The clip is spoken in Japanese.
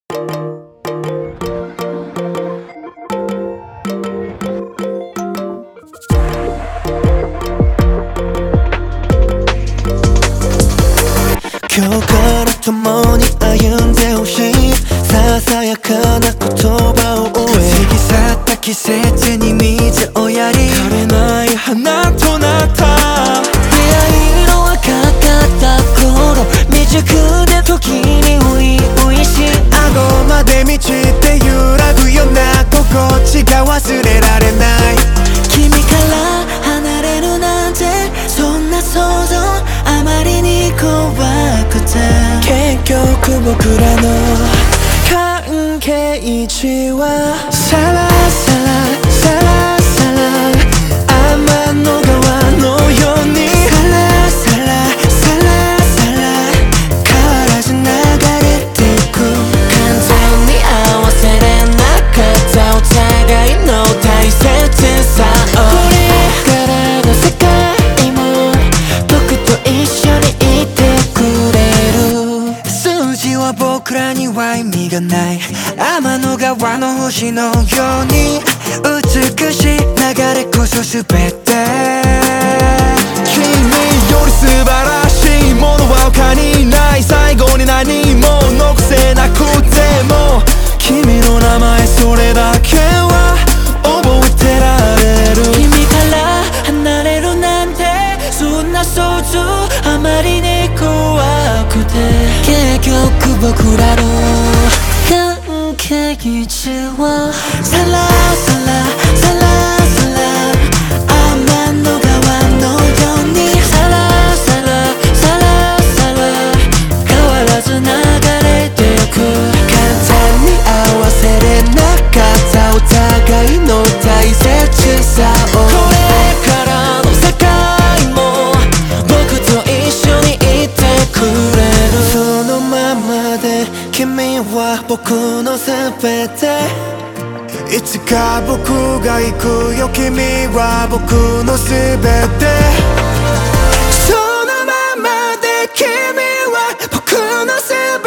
今日から共に歩んでほしいささやかな言葉を終え過ぎ去った季節に水をやり枯れない花となった出会いの若かった頃未熟で時に初々しい顎まで満ちて揺らぐような心地が忘れられない君から離れるなんてそんな想像あまりに怖くて結局僕らの関係値はサラサラサラサラ天の川のようにサラサラサラサラ変わらず流れていく完全に合わせれなかったお互いの大切さをこれからの世界も僕と一緒にいてくれる数字は僕らには意味がない天の川の星のように美しい流れこそ全て君より素晴らしいものは他にない最後に何も残せなくても君の名前それだけは覚えてられる君から離れるなんてそんな想像あまりに怖くて結局僕らの関係値はサラサラサラサラ天の川のようにサラサラサラサラ変わらず流れてく簡単に合わせれなかったお互いの大切さをこれからの世界も僕と一緒にいてくれるそのままで君は僕の全ていつか僕が行くよ君は僕の全てそのままで君は僕の全